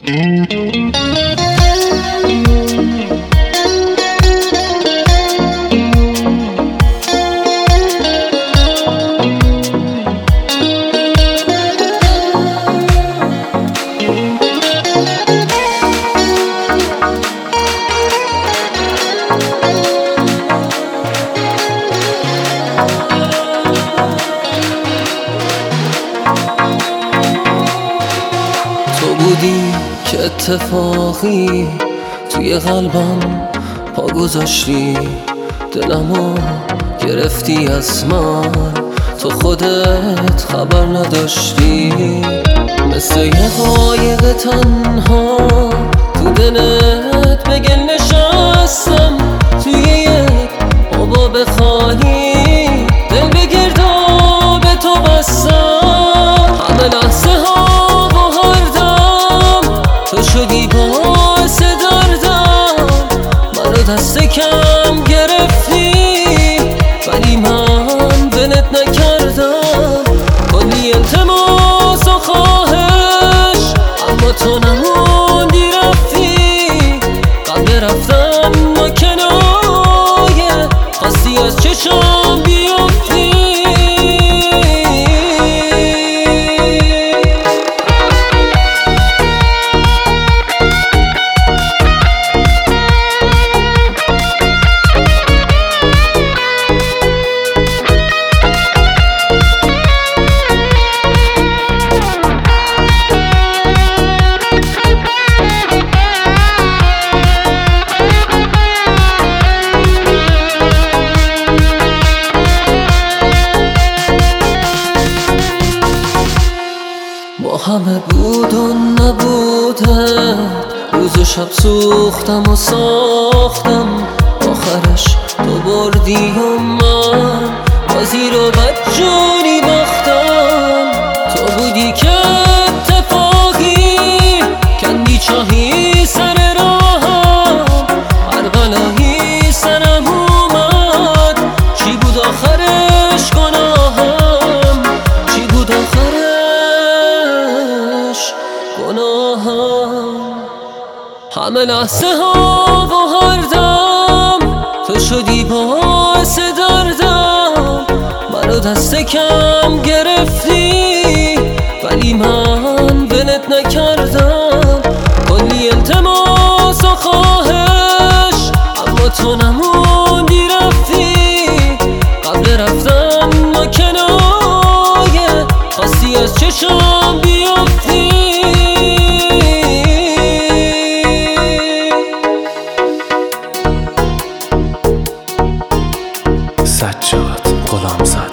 تو بودی که اتفاقی توی قلبم پا گذاشتی، دلمو گرفتی از من، تو خودت خبر نداشتی. مثل یه قایق تنها تو دلت بگل نشستم، توی یک حباب خالی دل به گرداب تو بستم. همه لحظه ها و هر دم تو شدی باعث دردم، منو دست کم گرفتی ولی من ولت نکردم. کلی التماس و خواهش اما تو نموندی رفتی، قبل رفتن با کنایه خواستی از چشم بیافتی. با همه بود و نبوده، روز و شب سوختم و ساختم، آخرش تو بردی و من بازی رو بدجوری باختم. تو بودی که اتفاقی کندی چاهی سر راهم، هر بلایی سرم اومد، چی بود آخرش گناهم، چی بود آخرش گناهم. همه لحظه ها و هر دم تو شدی باعث دردم، منو دست کم گرفتی ولی من ولت نکردم. کلی التماس و خواهش اما تو نموندی رفتی، قبل رفتن با کنایه خواستی از چشم بیافتی. سجاد غلامزاده.